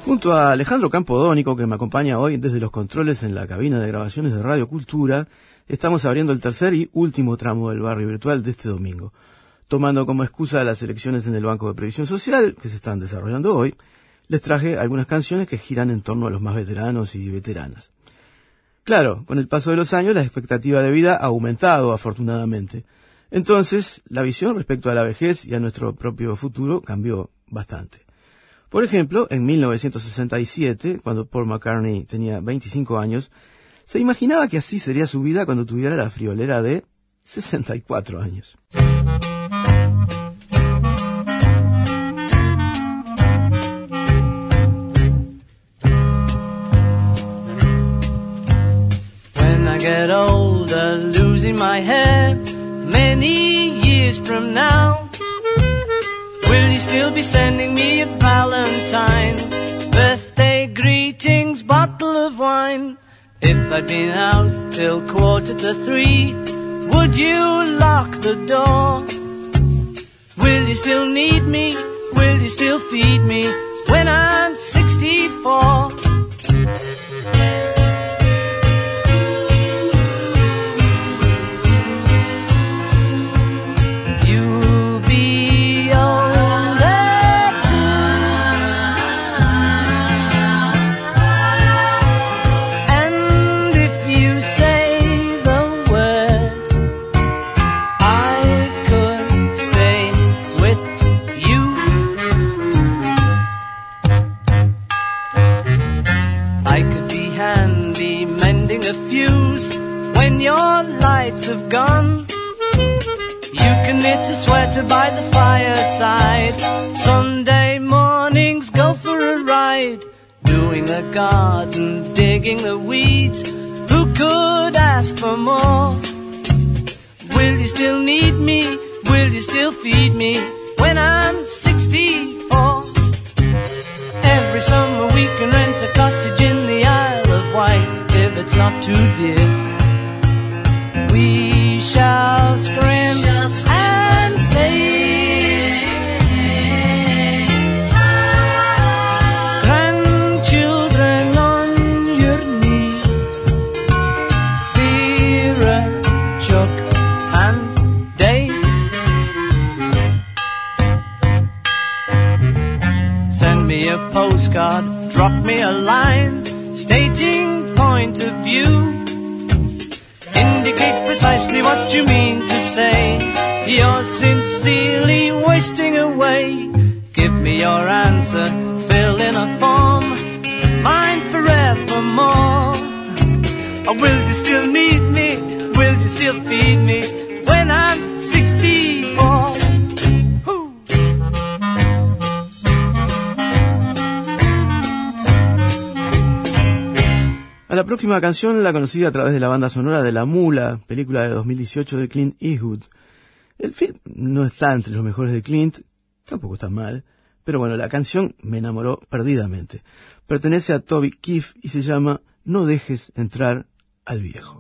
Junto a Alejandro Campodónico, que me acompaña hoy desde los controles en la cabina de grabaciones de Radio Cultura, estamos abriendo el tercer y último tramo del barrio virtual de este domingo, tomando como excusa las elecciones en el Banco de Previsión Social que se están desarrollando hoy. Les traje algunas canciones que giran en torno a los más veteranos y veteranas. Claro, con el paso de los años la expectativa de vida ha aumentado, afortunadamente. Entonces, la visión respecto a la vejez y a nuestro propio futuro cambió bastante. Por ejemplo, en 1967, cuando Paul McCartney tenía 25 años, se imaginaba que así sería su vida cuando tuviera la friolera de 64 años. When I get older, losing my hair, many years from now, will you still be sending me a Valentine, birthday greetings, bottle of wine? If I'd been out till 2:45, would you lock the door? Will you still need me? Will you still feed me when I'm 64? Have gone. You can knit a sweater by the fireside. Sunday mornings go for a ride, doing the garden, digging the weeds. Who could ask for more? Will you still need me? Will you still feed me when I'm 64? Every summer we can rent a cottage in the Isle of Wight, if it's not too dear. We shall scream and say, grandchildren on your knee, Vera, Chuck and Dave. Send me a postcard, drop me a line, stating point of view. Indicate precisely what you mean to say. You're sincerely wasting away. Give me your answer, fill in a form, mine forevermore. Or will you still need me? Will you still feed me when I'm 64? A la próxima canción la conocí a través de la banda sonora de La Mula, película de 2018 de Clint Eastwood. El film no está entre los mejores de Clint, tampoco está mal, pero bueno, la canción me enamoró perdidamente. Pertenece a Toby Keith y se llama No dejes entrar al viejo.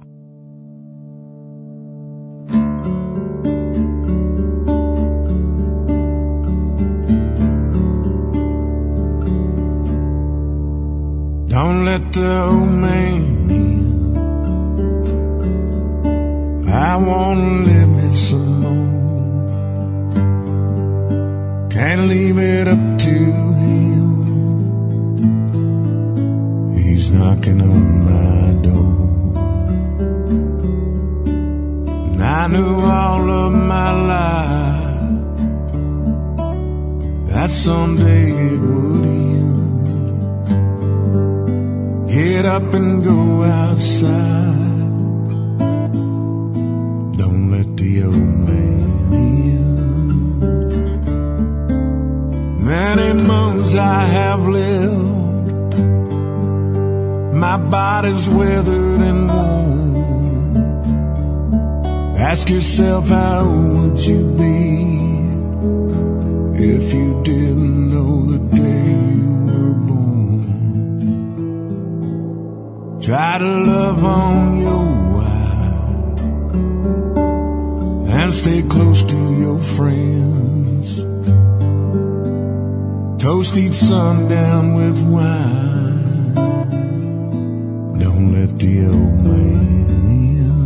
Don't let the old man in. I wanna live it some more. Can't leave it up to him. He's knocking on my door. And I knew all of my life that someday it would end. Get up and go outside. Don't let the old man in. Many months I have lived. My body's weathered and worn. Ask yourself, how would you be if you didn't know the day you were born? Try to love on your wife and stay close to your friends. toast each sundown with wine. Don't let the old man in.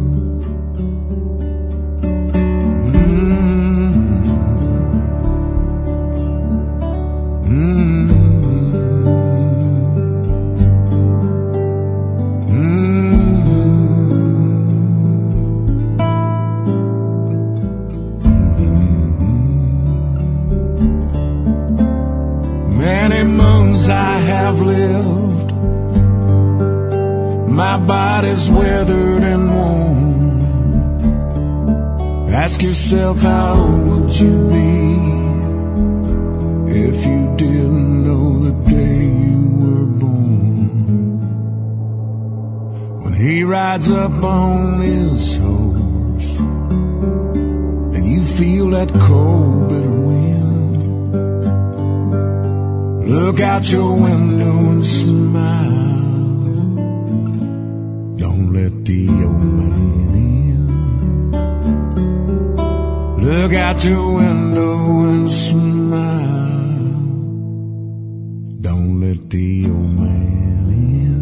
Many moons I have lived, my body's weathered and worn. Ask yourself, how would you be if you didn't know the day you were born? When he rides up on his horse and you feel that cold bitter wind, look out your window and smile. Don't let the old man in. Look out your window and smile. Don't let the old man in.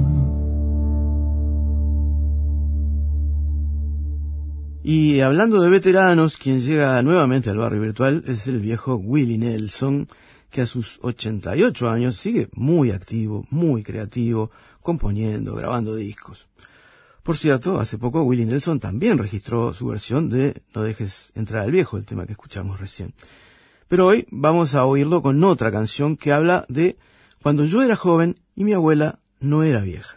Y hablando de veteranos, quien llega nuevamente al barrio virtual es el viejo Willie Nelson, que a sus 88 años sigue muy activo, muy creativo, componiendo, grabando discos. Por cierto, hace poco Willie Nelson también registró su versión de No dejes entrar al viejo, el tema que escuchamos recién. Pero hoy vamos a oírlo con otra canción que habla de cuando yo era joven y mi abuela no era vieja.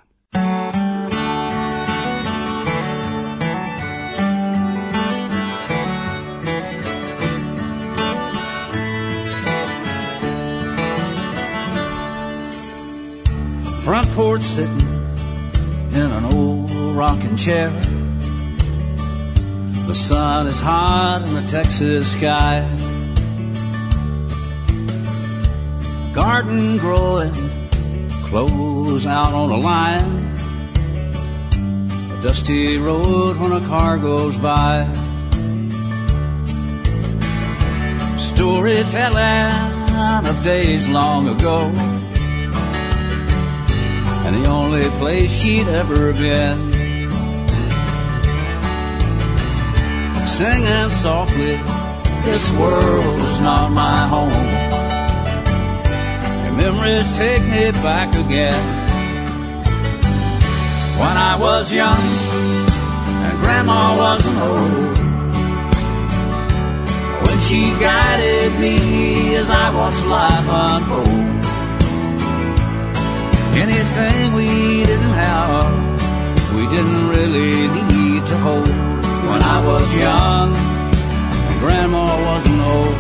Front porch sitting in an old rocking chair. The sun is hot in the Texas sky. Garden growing, clothes out on a line. A dusty road when a car goes by. Storytelling of days long ago, and the only place she'd ever been. Singing softly, this world is not my home. And memories take me back again. When I was young and Grandma wasn't old, when she guided me as I watched life unfold. Anything we didn't have, we didn't really need to hold. When I was young and Grandma wasn't old.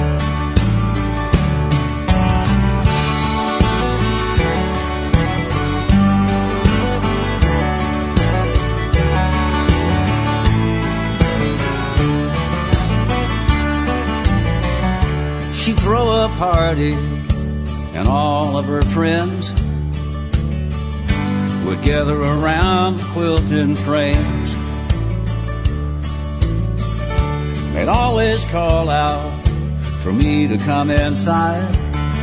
She'd throw a party and all of her friends would gather around the quilting frames. They'd always call out for me to come inside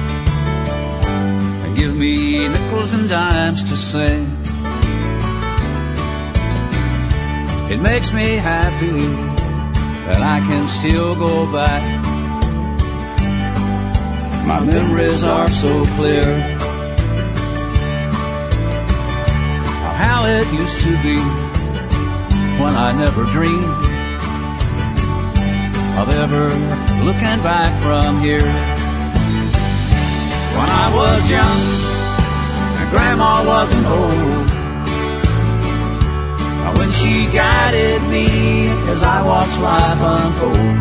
and give me nickels and dimes to sing. It makes me happy that I can still go back. My memories are so clear. How it used to be when I never dreamed of ever looking back from here. When I was young and Grandma wasn't old, when she guided me as I watched life unfold.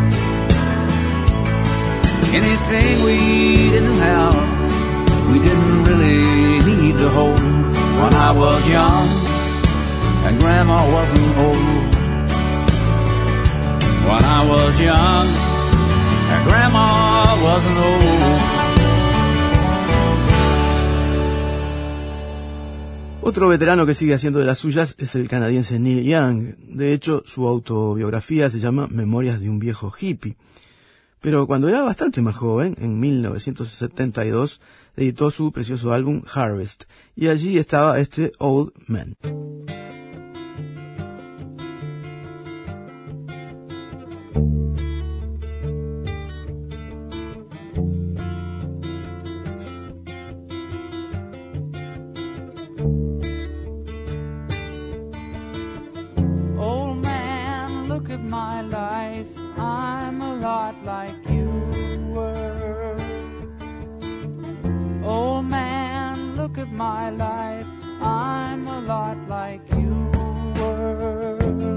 Anything we didn't have, we didn't really need to hold. When I was young and Grandma wasn't old. When I was young and Grandma wasn't old. Otro veterano que sigue haciendo de las suyas es el canadiense Neil Young. De hecho, su autobiografía se llama Memorias de un viejo hippie. pero cuando era bastante más joven, en 1972, editó su precioso álbum Harvest, y allí estaba este Old Man. Old man, look at my life. I'm a lot like you were. Old man, look at my life. I'm a lot like you were.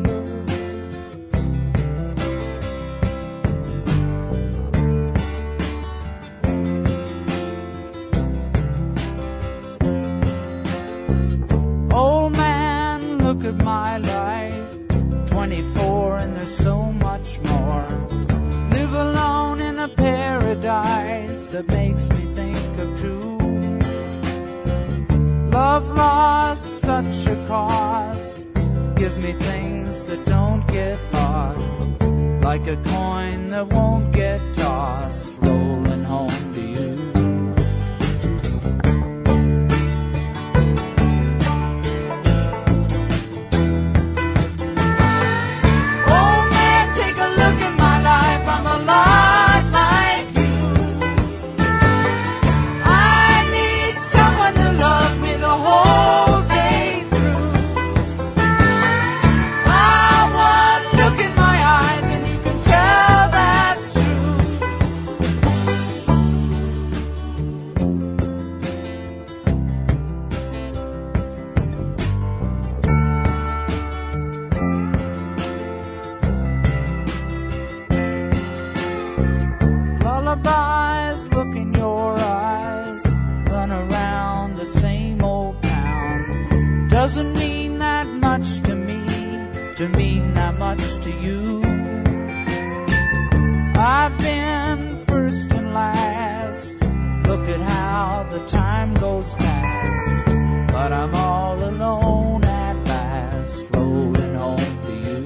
Old man, look at my life. 24 and there's so much more. Live alone in a paradise that makes me think of two. Love lost, such a cost. Give me things that don't get lost. Like a coin that won't get tossed. Rolling home to you. Lullabies, look in your eyes. Run around the same old town. Doesn't mean that much to me, to mean that much to you. I've been first and last. Look at how the time goes past. But I'm all alone at last, rolling home to you.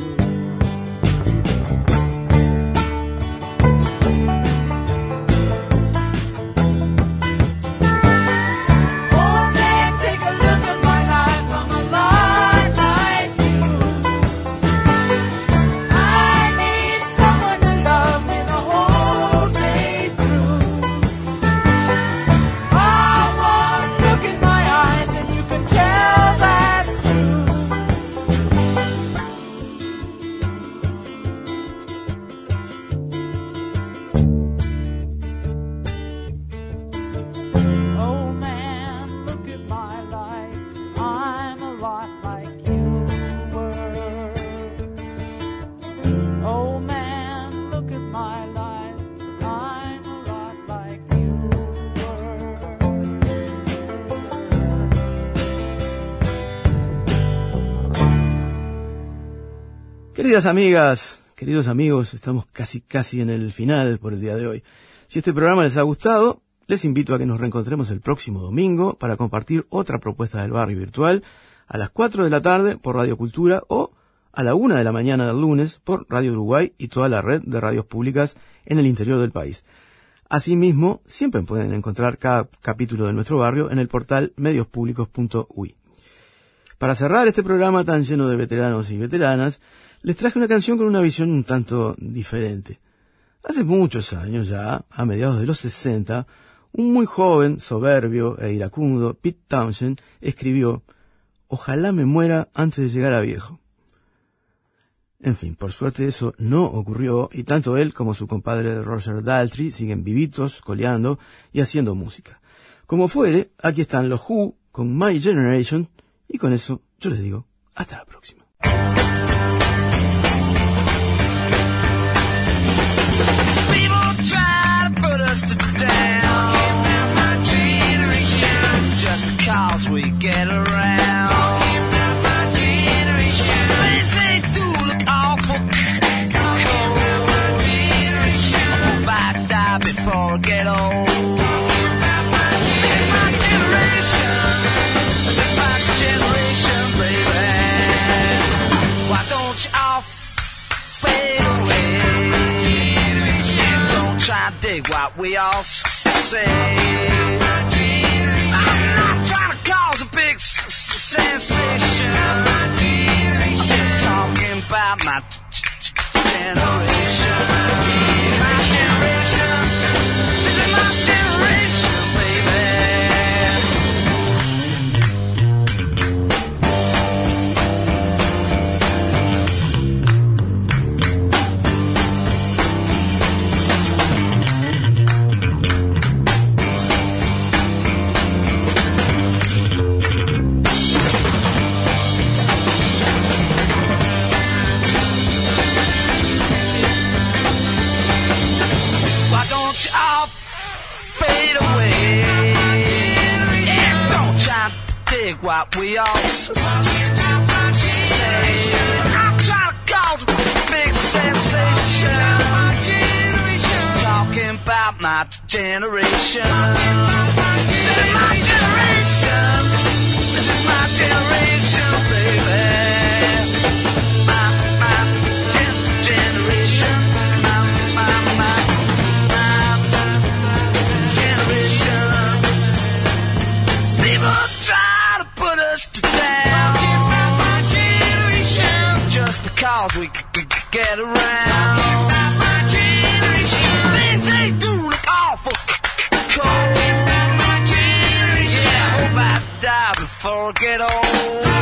Queridas amigas, queridos amigos, estamos casi en el final por el día de hoy. Si este programa les ha gustado, les invito a que nos reencontremos el próximo domingo para compartir otra propuesta del barrio virtual a las 4 de la tarde por Radio Cultura o a la 1 de la mañana del lunes por Radio Uruguay y toda la red de radios públicas en el interior del país. Asimismo, siempre pueden encontrar cada capítulo de nuestro barrio en el portal mediospublicos.ui. Para cerrar este programa tan lleno de veteranos y veteranas, les traje una canción con una visión un tanto diferente. Hace muchos años ya, a mediados de los 60, un muy joven, soberbio e iracundo Pete Townshend escribió: «Ojalá me muera antes de llegar a viejo». En fin, por suerte eso no ocurrió y tanto él como su compadre Roger Daltrey siguen vivitos, coleando y haciendo música. Como fuere, aquí están los Who con My Generation y con eso yo les digo hasta la próxima. People try to put us to down. My generation, just because we get around. My generation, they do look awful cold. My generation, I'm about to die before I get old. My generation, just my generation, baby. Why don't you all fade away? Don't we all say. I'm not trying to cause a big sensation. I'm just talking about my generation. My generation. This is my generation, baby. What we all say. I'm trying to cause a big sensation. Just talking about my generation. This is my generation. This is my generation, baby. My generation. My generation. People try to put us to down. My generation. Just because we could get around. My generation. Things they do look awful cold. My generation. Yeah, I hope I die before I get old.